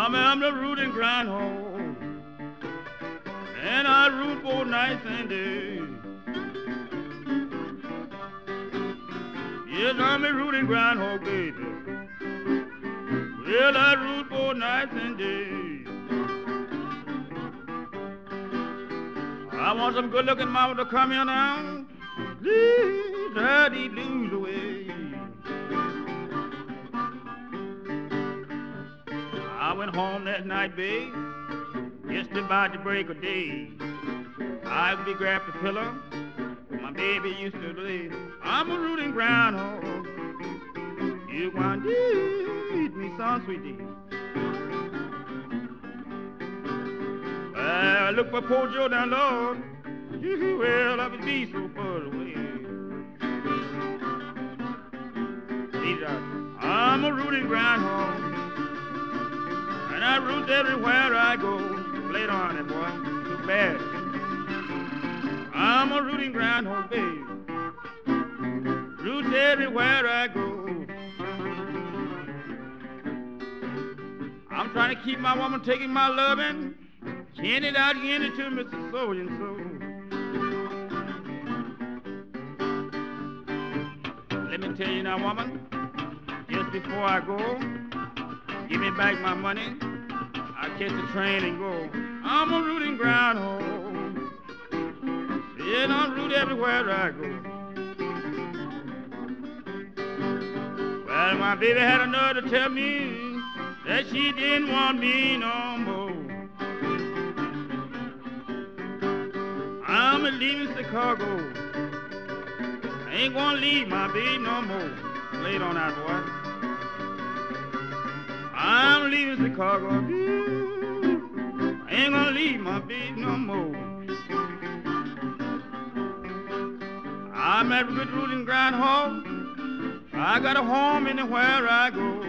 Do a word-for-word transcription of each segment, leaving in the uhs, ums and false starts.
I'm, I'm the rooting groundhog, and I root both nights and days. Yes, I'm a rooting groundhog, baby. Well, I root both nights and days. I want some good-looking mama to come here now. Please, drive these blues away. I went home that night, babe, just about the break of day. I would be grabbed the pillow where my baby used to lay. I'm a rooting groundhog. You want to eat me some sweet tea. Well, look for poor Joe down, Lord. Well, I would be so far away. I'm a rooting groundhog, and I root everywhere I go. Play on it, boy, too bad. I'm a rooting groundhog, babe. Root everywhere I go. I'm trying to keep my woman taking my loving. Hand it out, hand it to Mister So and so. Let me tell you now, woman, just before I go, give me back my money. I'll catch the train and go. I'm a rooting groundhog. Yeah, I'm root everywhere I go. Well, my baby had a nerve to tell me that she didn't want me no more. I'm a leaving Chicago. I ain't gonna leave my baby no more. Lay it on that, boy. I'm leaving Chicago. I ain't gonna leave my baby no more. I'm at a good rooting groundhog. I got a home anywhere I go.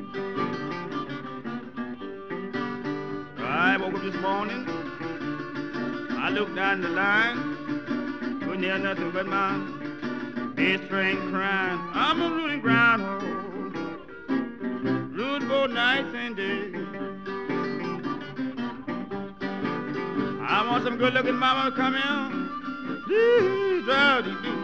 I woke up this morning. I looked down the line. Couldn't hear nothing but my best friend crying. I'm a rooting groundhog. Root both nights and days. I want some good-looking mama to come in. Please, Daddy, do.